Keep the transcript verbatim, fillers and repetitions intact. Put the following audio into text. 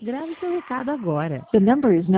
Grave seu recado agora. The number is not